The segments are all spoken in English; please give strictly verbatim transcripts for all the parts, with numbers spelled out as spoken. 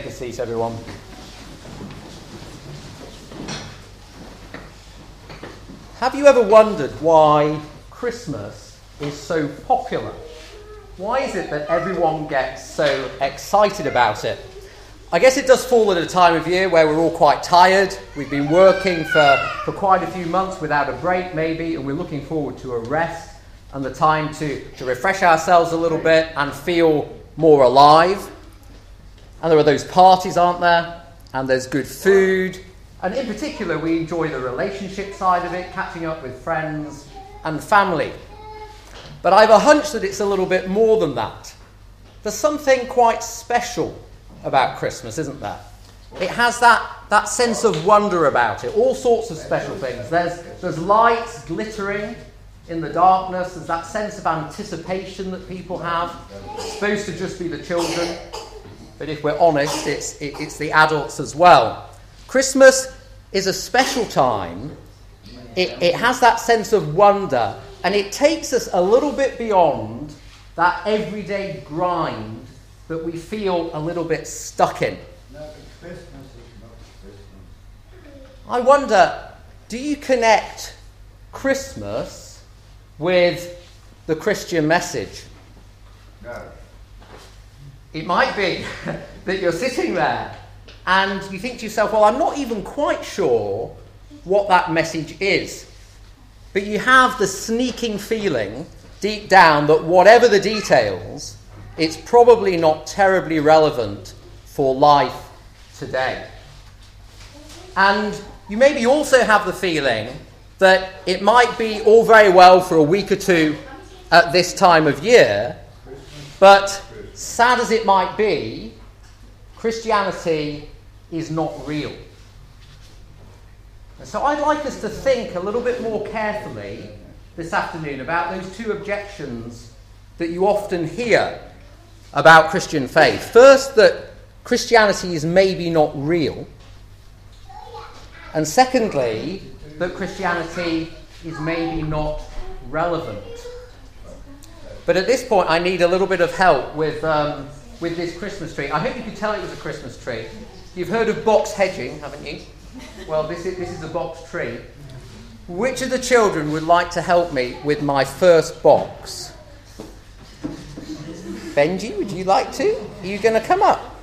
Take a seat, everyone. Have you ever wondered why Christmas is so popular? Why is it that everyone gets so excited about it? I guess it does fall at a time of year where we're all quite tired. We've been working for, for quite a few months without a break, maybe, and we're looking forward to a rest and the time to, to refresh ourselves a little bit and feel more alive. And there are those parties, aren't there? And there's good food. And in particular, we enjoy the relationship side of it, catching up with friends and family. But I have a hunch that it's a little bit more than that. There's something quite special about Christmas, isn't there? It has that, that sense of wonder about it, all sorts of special things. There's, there's lights glittering in the darkness. There's that sense of anticipation that people have. It's supposed to just be the children. But if we're honest, it's, it, it's the adults as well. Christmas is a special time. It, it has that sense of wonder, and it takes us a little bit beyond that everyday grind that we feel a little bit stuck in. I wonder, do you connect Christmas with the Christian message? No. It might be that you're sitting there and you think to yourself, well, I'm not even quite sure what that message is. But you have the sneaking feeling deep down that whatever the details, it's probably not terribly relevant for life today. And you maybe also have the feeling that it might be all very well for a week or two at this time of year, but sad as it might be, Christianity is not real. And so I'd like us to think a little bit more carefully this afternoon about those two objections that you often hear about Christian faith. First, that Christianity is maybe not real. And secondly, that Christianity is maybe not relevant. But at this point, I need a little bit of help with um, with this Christmas tree. I hope you could tell it was a Christmas tree. You've heard of box hedging, haven't you? Well, this is, this is a box tree. Which of the children would like to help me with my first box? Benji, would you like to? Are you going to come up?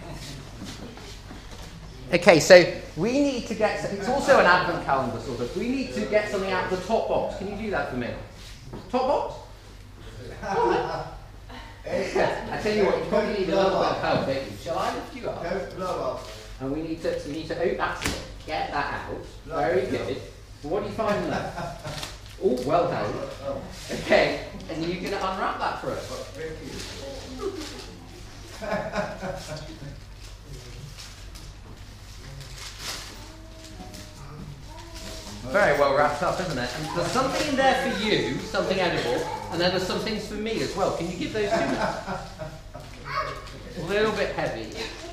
Okay, so we need to get... It's also an advent calendar, sort of. We need to get something out of the top box. Can you do that for me? Top box? I tell you what, you probably need a little bit of help, don't you? Shall I lift you up? And we need to, we need to open that, get that out. Very good. Well, what do you find there? Oh, well done. Okay, and you're going to unwrap that for us. Very well wrapped up, isn't it? And there's something in there for you, something edible, and then there's some things for me as well. Can you give those to me? A little bit heavy.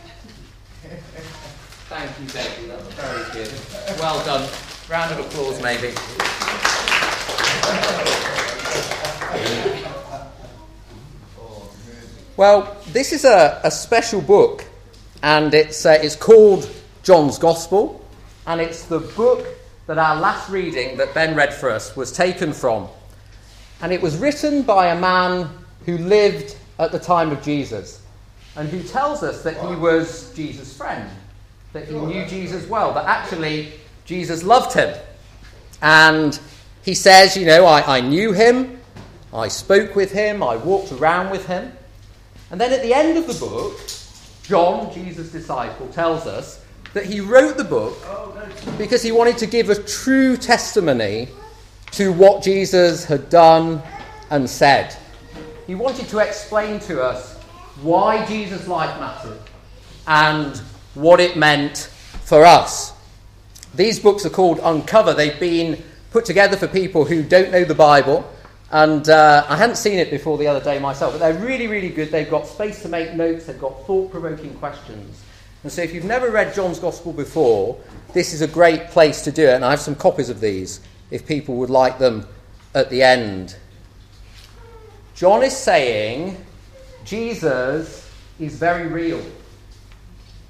Thank you, Becky. That was very good. Well done. Round of applause, maybe. Well, this is a, a special book, and it's uh, it's called John's Gospel, and it's the book that our last reading that Ben read for us was taken from. And it was written by a man who lived at the time of Jesus and who tells us that he was Jesus' friend, that he knew Jesus well, that actually Jesus loved him. And he says, you know, I, I knew him, I spoke with him, I walked around with him. And then at the end of the book, John, Jesus' disciple, tells us that he wrote the book because he wanted to give a true testimony to what Jesus had done and said. He wanted to explain to us why Jesus' life mattered and what it meant for us. These books are called Uncover. They've been put together for people who don't know the Bible, and uh, I hadn't seen it before the other day myself, but they're really, really good. They've got space to make notes. They've got thought-provoking questions. And so if you've never read John's Gospel before, this is a great place to do it. And I have some copies of these if people would like them at the end. John is saying Jesus is very real.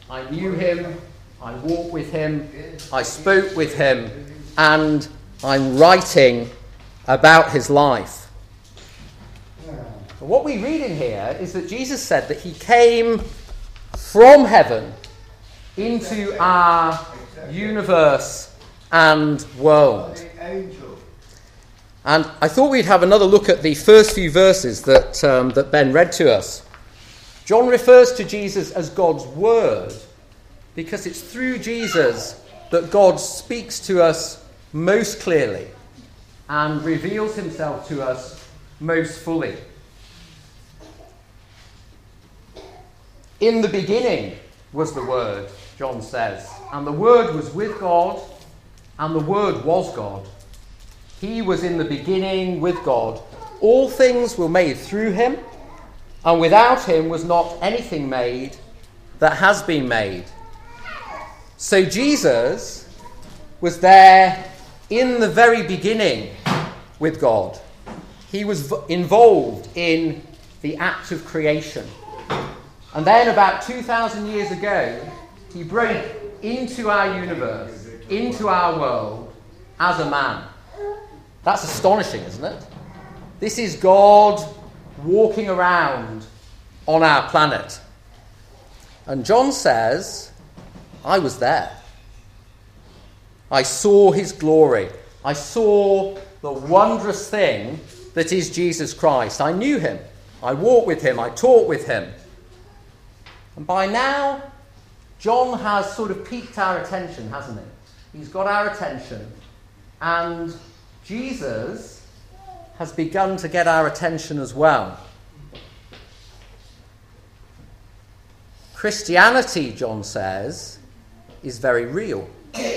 I knew him, I walked with him, I spoke with him, and I'm writing about his life. But what we read in here is that Jesus said that he came from heaven into our universe and world. And I thought we'd have another look at the first few verses that, um, that Ben read to us. John refers to Jesus as God's Word because it's through Jesus that God speaks to us most clearly and reveals himself to us most fully. In the beginning was the Word, John says, and the Word was with God, and the Word was God. He was in the beginning with God. All things were made through him, and without him was not anything made that has been made. So Jesus was there in the very beginning with God. He was v- involved in the act of creation. And then about two thousand years ago, he broke into our universe, into our world, as a man. That's astonishing, isn't it? This is God walking around on our planet. And John says, I was there. I saw his glory. I saw the wondrous thing that is Jesus Christ. I knew him. I walked with him. I talked with him. And by now, John has sort of piqued our attention, hasn't he? He's got our attention. And Jesus has begun to get our attention as well. Christianity, John says, is very real.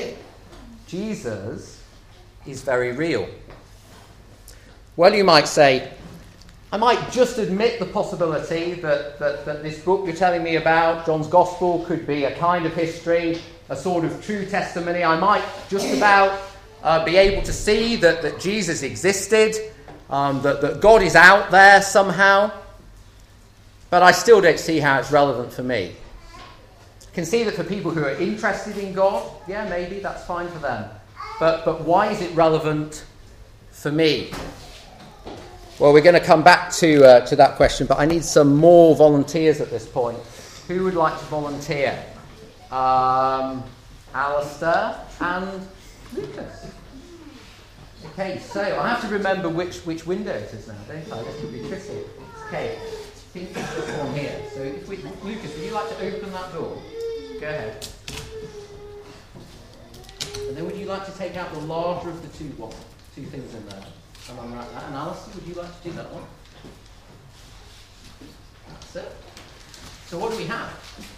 Jesus is very real. Well, you might say, I might just admit the possibility that, that, that this book you're telling me about, John's Gospel, could be a kind of history, a sort of true testimony. I might just about uh, be able to see that, that Jesus existed, um, that, that God is out there somehow. But I still don't see how it's relevant for me. I can see that for people who are interested in God, yeah, maybe that's fine for them. But, but why is it relevant for me? Well, we're going to come back to uh, to that question, but I need some more volunteers at this point. Who would like to volunteer? Um, Alistair and Lucas. Okay, so I have to remember which, which window it is now, don't I? This could be tricky. Okay, I think it's this one here. So, if we, Lucas, would you like to open that door? Go ahead. And then would you like to take out the larger of the two, what, two things in there? Something like that. And Alistair, would you like to do that one? That's it. So what do we have?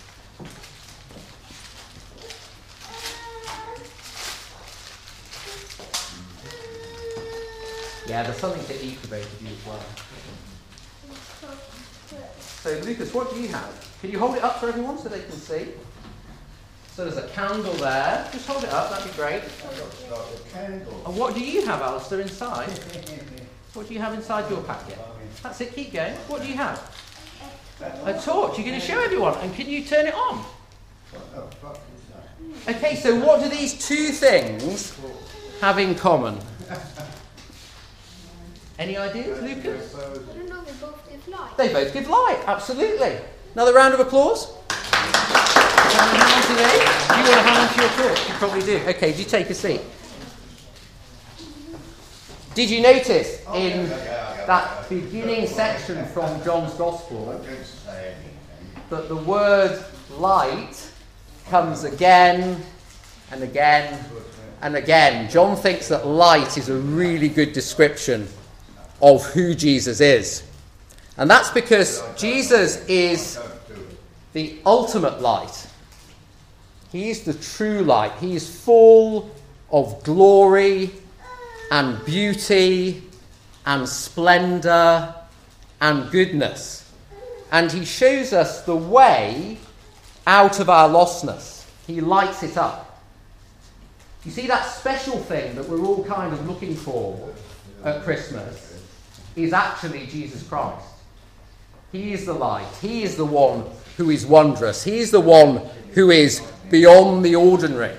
Yeah, there's something to eat for both of you as well. So Lucas, what do you have? Can you hold it up for everyone so they can see? So there's a candle there. Just hold it up, that'd be great. And what do you have, Alistair, inside? What do you have inside your packet? That's it, keep going. What do you have? A torch. You're going to show everyone. And can you turn it on? Okay, so what do these two things have in common? Any ideas, Lucas? I don't know, they both give light. They both give light, absolutely. Another round of applause. You want a hand today? You want a hand to your torch? You probably do. Okay, do you take a seat? Did you notice in that beginning section from John's Gospel that the word light comes again and again and again? John thinks that light is a really good description of who Jesus is. And that's because Jesus is the ultimate light. He is the true light. He is full of glory and beauty and splendor and goodness. And he shows us the way out of our lostness. He lights it up. You see, that special thing that we're all kind of looking for at Christmas is actually Jesus Christ. He is the light. He is the one who is wondrous. He is the one who is beyond the ordinary.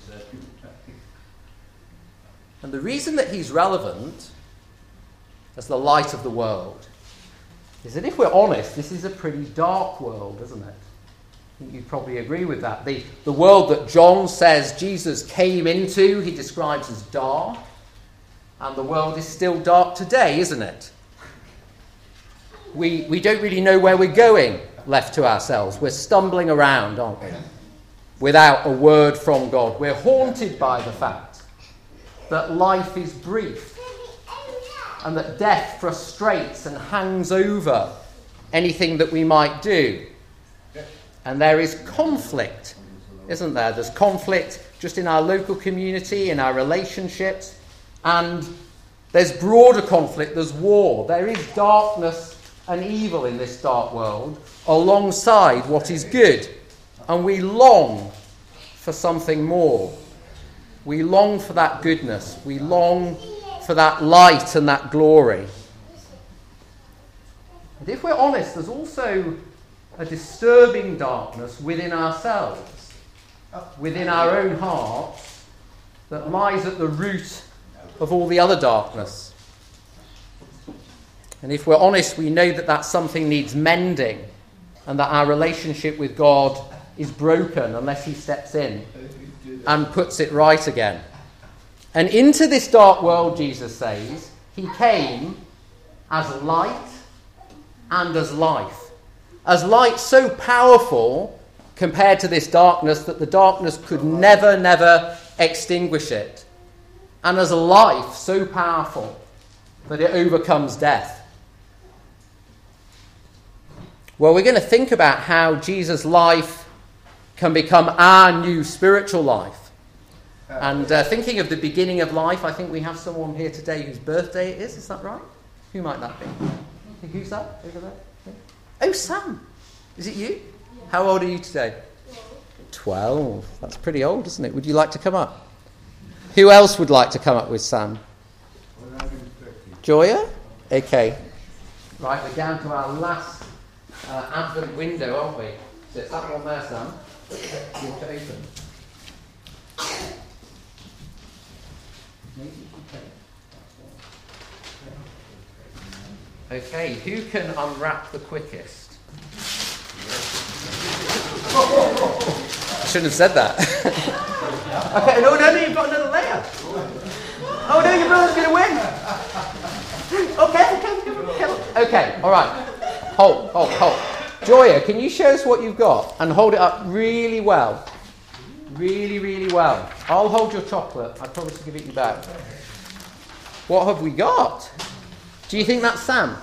And the reason that he's relevant as the light of the world is that if we're honest, this is a pretty dark world, isn't it? I think you'd probably agree with that. The, the world that John says Jesus came into, he describes as dark. And the world is still dark today, isn't it? We, we don't really know where we're going, left to ourselves. We're stumbling around, aren't we? Without a word from God. We're haunted by the fact that life is brief and that death frustrates and hangs over anything that we might do. And there is conflict, isn't there? There's conflict just in our local community, in our relationships, and there's broader conflict, there's war. There is darkness and evil in this dark world alongside what is good. And we long for something more. We long for that goodness. We long for that light and that glory. And if we're honest, there's also a disturbing darkness within ourselves, within our own hearts, that lies at the root of all the other darkness. And if we're honest, we know that that something needs mending and that our relationship with God is broken unless he steps in and puts it right again. And into this dark world, Jesus says, he came as light and as life. As light so powerful compared to this darkness that the darkness could never, never extinguish it. And as a life so powerful that it overcomes death. Well, we're going to think about how Jesus' life can become our new spiritual life. And uh, thinking of the beginning of life, I think we have someone here today whose birthday it is. Is that right? Who might that be? Who's that over there? Oh, Sam. Is it you? How old are you today? Twelve. That's pretty old, isn't it? Would you like to come up? Who else would like to come up with Sam? Joya? Okay. Right, we're down to our last uh, Advent window, aren't we? So it's that one there, Sam. You want to open. Okay, who can unwrap the quickest? I shouldn't have said that. Okay, no, no, no, you've got another layer. Oh no, your brother's going to win. Okay, okay, okay, okay, all right. Hold, hold, hold. Joya, can you show us what you've got and hold it up really well? Really, really well. I'll hold your chocolate. I promise to give it you back. What have we got? Do you think that's Sam?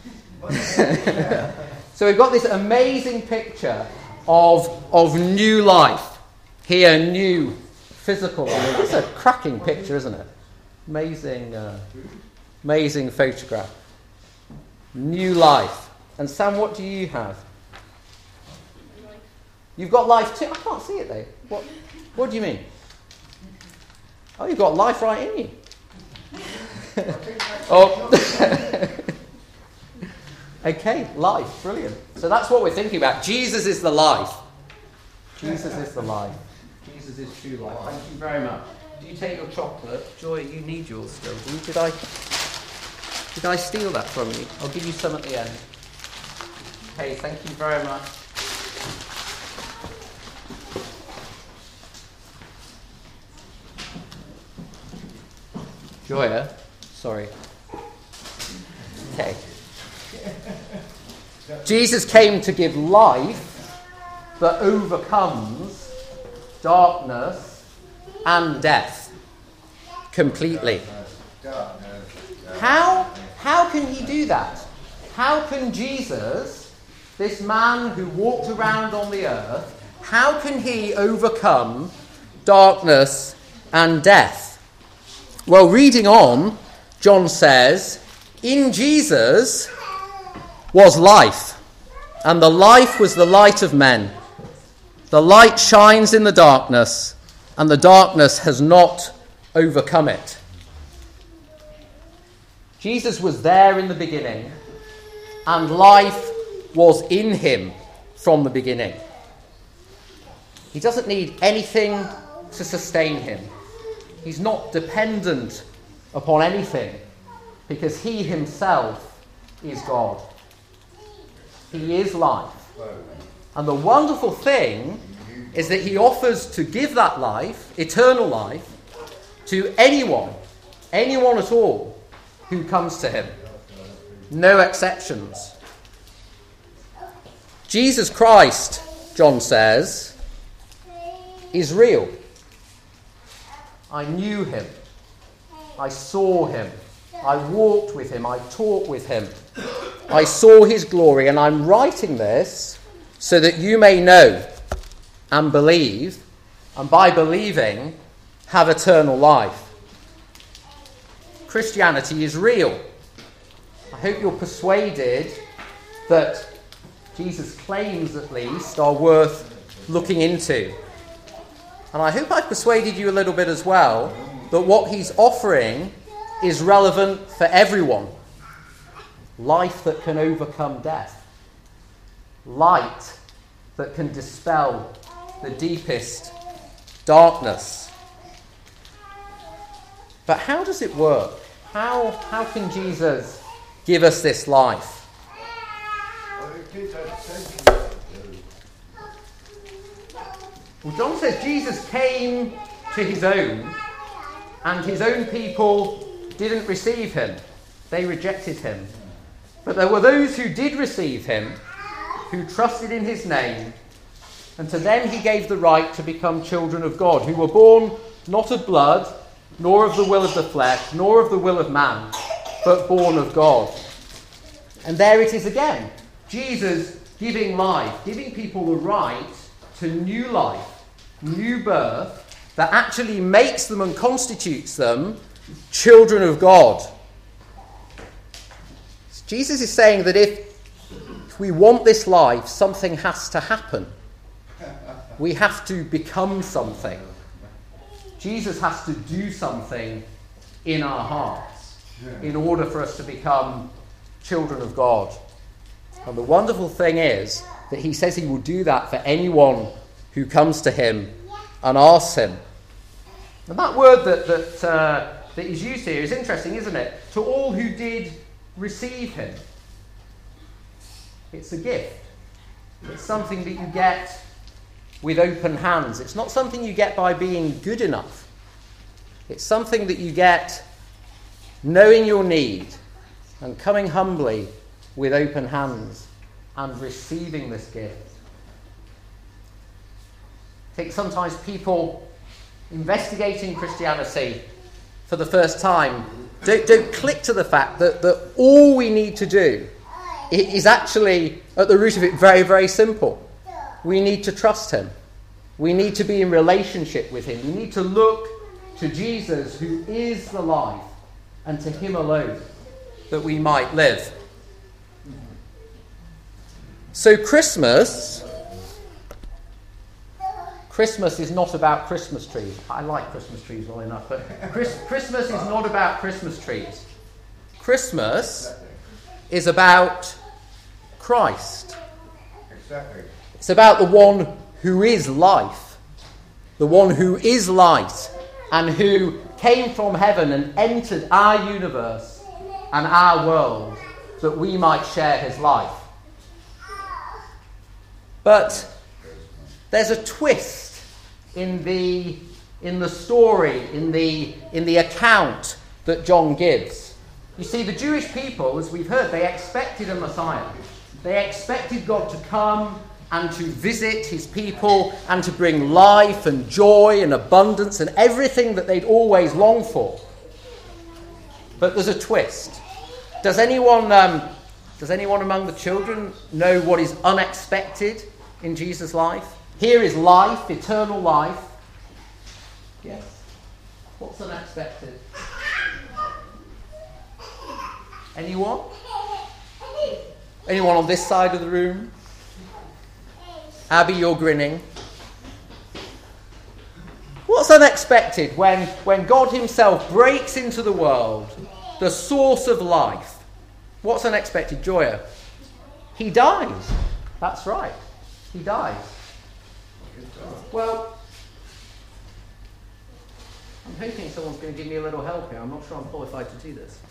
So we've got this amazing picture of, of new life. Here, new physical life. It's a cracking picture, isn't it? Amazing, uh, amazing photograph. New life. And Sam, what do you have? You've got life too? I can't see it though. What, what do you mean? Oh, you've got life right in you. Oh. Okay, life. Brilliant. So that's what we're thinking about. Jesus is the life. Jesus is the life. Jesus is true life. Thank you very much. Do you take your chocolate? Joy, you need yours still. Do you? Did I, did I steal that from you? I'll give you some at the end. Okay, thank you very much. Joya, sorry. Okay. Jesus came to give life that overcomes darkness and death completely. How, how can he do that? How can Jesus, this man who walked around on the earth, how can he overcome darkness and death? Well, reading on, John says, in Jesus was life, and the life was the light of men. The light shines in the darkness, and the darkness has not overcome it. Jesus was there in the beginning, and life was in him from the beginning. He doesn't need anything to sustain him. He's not dependent upon anything because he himself is God. He is life. And the wonderful thing is that he offers to give that life, eternal life, to anyone, anyone at all who comes to him. No exceptions. Jesus Christ, John says, is real. I knew him. I saw him. I walked with him. I talked with him. I saw his glory, and I'm writing this so that you may know and believe, and by believing, have eternal life. Christianity is real. I hope you're persuaded that Jesus' claims, at least, are worth looking into. And I hope I've persuaded you a little bit as well that what he's offering is relevant for everyone. Life that can overcome death. Light that can dispel the deepest darkness. But how does it work? How, how can Jesus give us this life? Well, John says Jesus came to his own, and his own people didn't receive him. They rejected him. But there were those who did receive him, who trusted in his name, and to them he gave the right to become children of God, who were born not of blood, nor of the will of the flesh, nor of the will of man, but born of God. And there it is again. Jesus giving life, giving people the right to new life, new birth, that actually makes them and constitutes them children of God. Jesus is saying that if, if we want this life, something has to happen. We have to become something. Jesus has to do something in our hearts in order for us to become children of God. And the wonderful thing is that he says he will do that for anyone who comes to him and asks him. And that word that that, uh, that is used here is interesting, isn't it? To all who did receive him. It's a gift. It's something that you get with open hands. It's not something you get by being good enough. It's something that you get knowing your need and coming humbly with open hands and receiving this gift. I think sometimes people investigating Christianity for the first time don't, don't click to the fact that, that all we need to do is actually, at the root of it, very, very simple. We need to trust him. We need to be in relationship with him. We need to look to Jesus, who is the life, and to him alone, that we might live. So Christmas, Christmas is not about Christmas trees. I like Christmas trees well enough, but Chris, Christmas is not about Christmas trees. Christmas is about Christ. Exactly. It's about the one who is life, the one who is light, and who came from heaven and entered our universe and our world that we might share his life. But there's a twist in the in the story, in the in the account that John gives. You see, the Jewish people, as we've heard, they expected a Messiah. They expected God to come and to visit his people and to bring life and joy and abundance and everything that they'd always longed for. But there's a twist. Does anyone um, does anyone among the children know what is unexpected in Jesus' life? Here is life, eternal life. Yes. What's unexpected? Anyone? Anyone on this side of the room? Abby, you're grinning. What's unexpected when, when God himself breaks into the world, the source of life? What's unexpected, Joya? He dies. That's right. He dies. Well, I'm hoping someone's going to give me a little help here. I'm not sure I'm qualified to do this.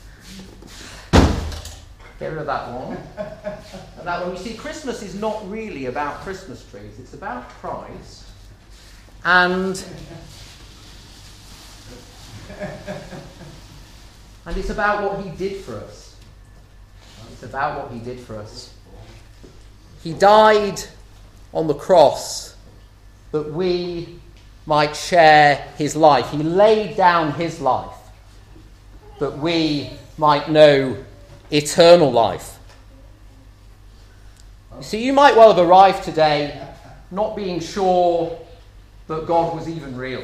Get rid of that one. And that one. You see, Christmas is not really about Christmas trees. It's about Christ. And, and it's about what he did for us. It's about what he did for us. He died on the cross that we might share his life. He laid down his life that we might know eternal life. You see, you might well have arrived today not being sure that God was even real.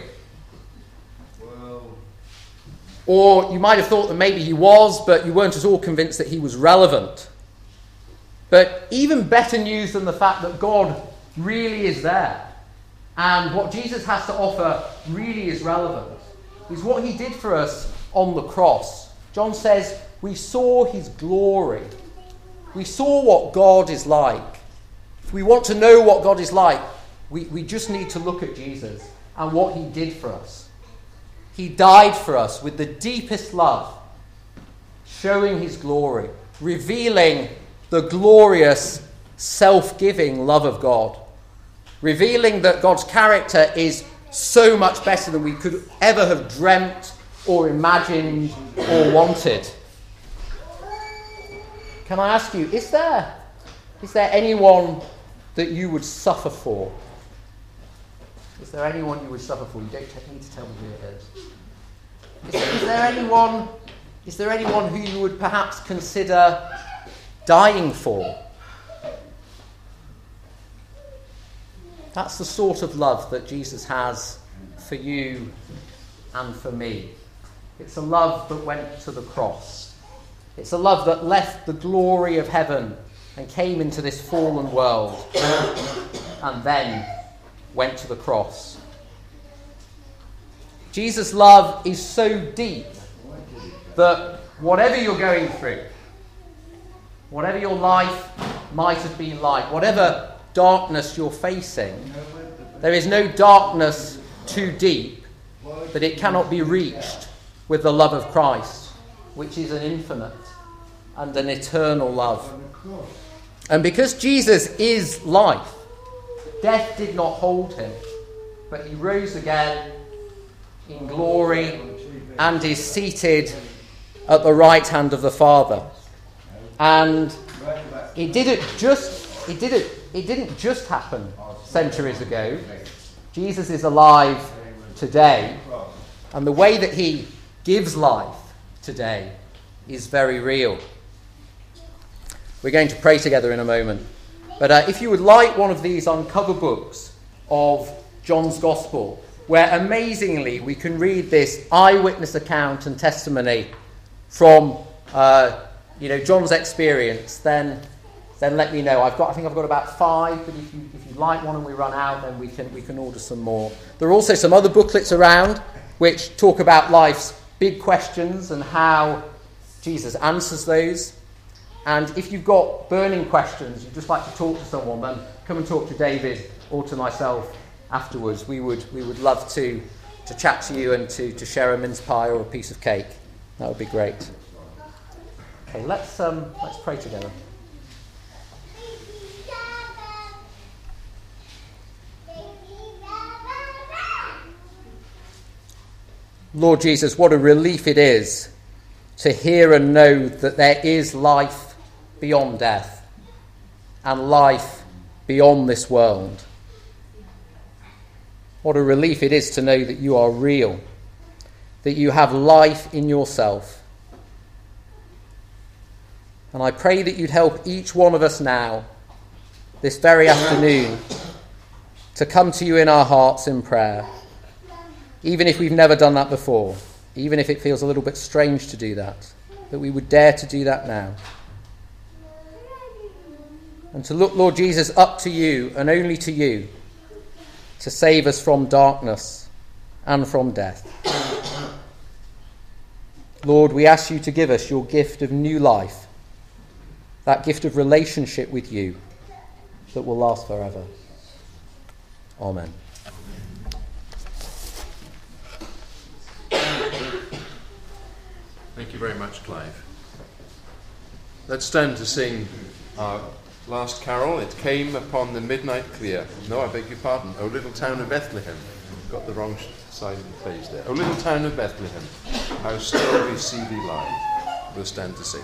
Or you might have thought that maybe he was, but you weren't at all convinced that he was relevant. But even better news than the fact that God really is there and what Jesus has to offer really is relevant is what he did for us on the cross. John says, we saw his glory. We saw what God is like. If we want to know what God is like, we, we just need to look at Jesus and what he did for us. He died for us with the deepest love, showing his glory, revealing the glorious, self-giving love of God, revealing that God's character is so much better than we could ever have dreamt or imagined or wanted. Can I ask you, is there, is there anyone that you would suffer for? Is there anyone you would suffer for? You don't need to tell me who it is. Is there, is there anyone, is there anyone who you would perhaps consider dying for? That's the sort of love that Jesus has for you and for me. It's a love that went to the cross. It's a love that left the glory of heaven and came into this fallen world and then went to the cross. Jesus' love is so deep that whatever you're going through, whatever your life might have been like, whatever darkness you're facing, there is no darkness too deep that it cannot be reached with the love of Christ, which is an infinite and an eternal love. And because Jesus is life, death did not hold him, but he rose again in glory and is seated at the right hand of the Father. And it didn't just it didn't it didn't just happen centuries ago. Jesus is alive today, and the way that he gives life today is very real. We're going to pray together in a moment. But uh, if you would like one of these uncover books of John's Gospel, where amazingly we can read this eyewitness account and testimony from uh, you know John's experience, then then let me know. I've got I think I've got about five, but if you if you like one and we run out, then we can we can order some more. There are also some other booklets around which talk about life's big questions and how Jesus answers those. And if you've got burning questions, you'd just like to talk to someone, then come and talk to David or to myself afterwards. We would we would love to to chat to you and to, to share a mince pie or a piece of cake. That would be great. Okay, let's um let's pray together. Lord Jesus, what a relief it is to hear and know that there is life beyond death and life beyond this world. What a relief it is to know that you are real, that you have life in yourself. And I pray that you'd help each one of us now, this very afternoon, to come to you in our hearts in prayer, even if we've never done that before, even if it feels a little bit strange to do that, that we would dare to do that now. And to look, Lord Jesus, up to you and only to you to save us from darkness and from death. Lord, we ask you to give us your gift of new life, that gift of relationship with you that will last forever. Amen. Thank you very much, Clive. Let's stand to sing our last carol. It came upon the midnight clear. No, I beg your pardon. O little town of Bethlehem. Got the wrong side of the page there. O little town of Bethlehem, how still we see thee lie. We'll stand to sing.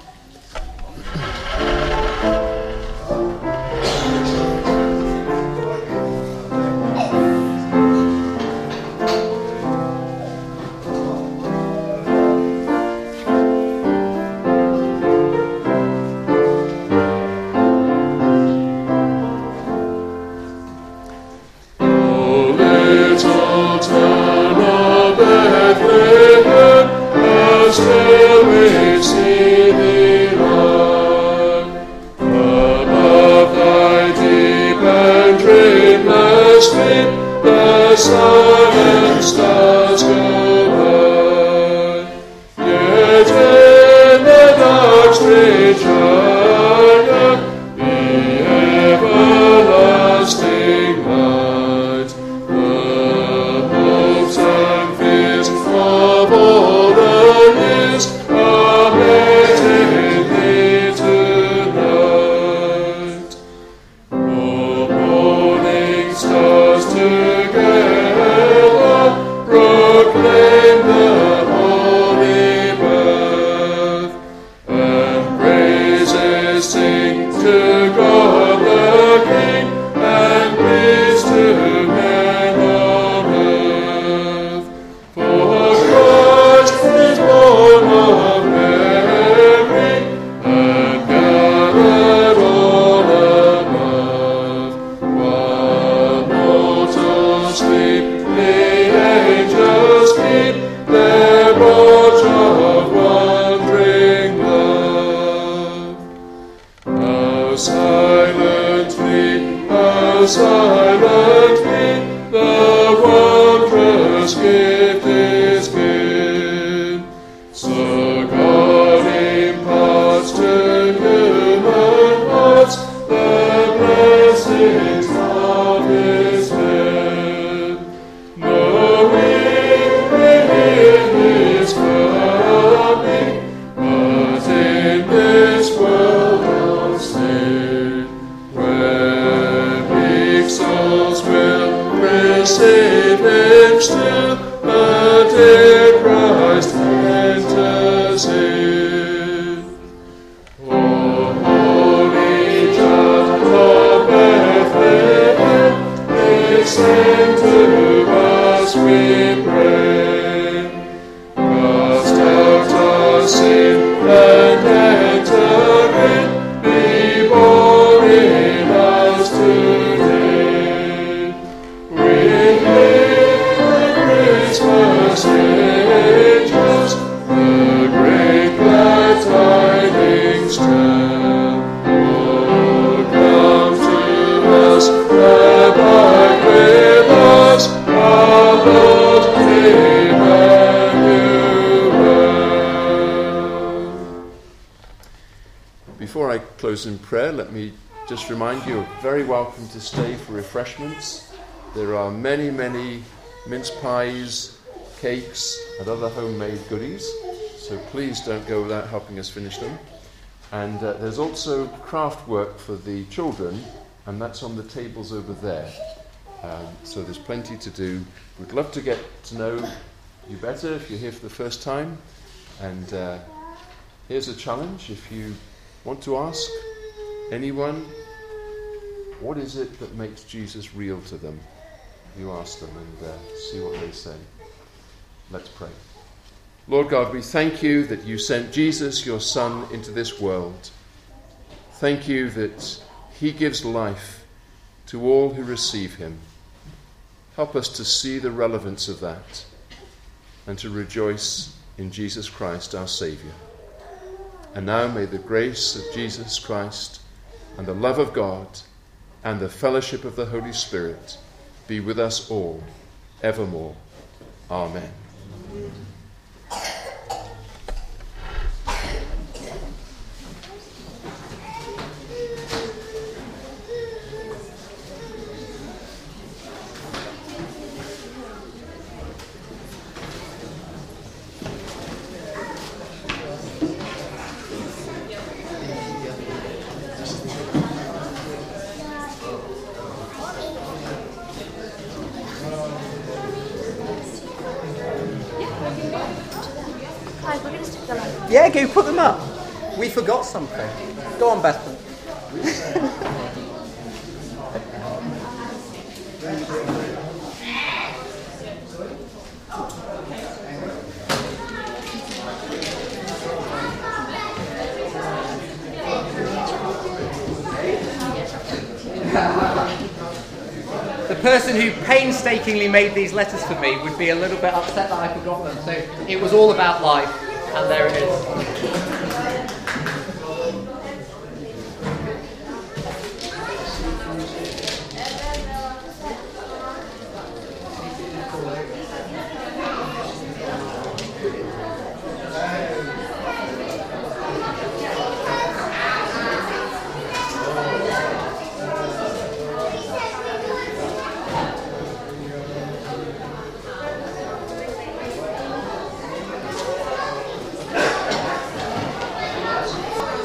Before I close in prayer, let me just remind you, you're very welcome to stay for refreshments. There are many, many mince pies, cakes, and other homemade goodies, so please don't go without helping us finish them. And uh, there's also craft work for the children, and that's on the tables over there. Um, so there's plenty to do. We'd love to get to know you better if you're here for the first time. And uh, here's a challenge. If you want to ask anyone, what is it that makes Jesus real to them? You ask them and uh, see what they say. Let's pray. Lord God, we thank you that you sent Jesus, your Son, into this world. Thank you that he gives life to all who receive him. Help us to see the relevance of that and to rejoice in Jesus Christ, our Saviour. And now may the grace of Jesus Christ and the love of God and the fellowship of the Holy Spirit be with us all, evermore. Amen. Yeah, go put them up. We forgot something. Go on, Bethan. The person who painstakingly made these letters for me would be a little bit upset that I forgot them. So it was all about life, and there it is.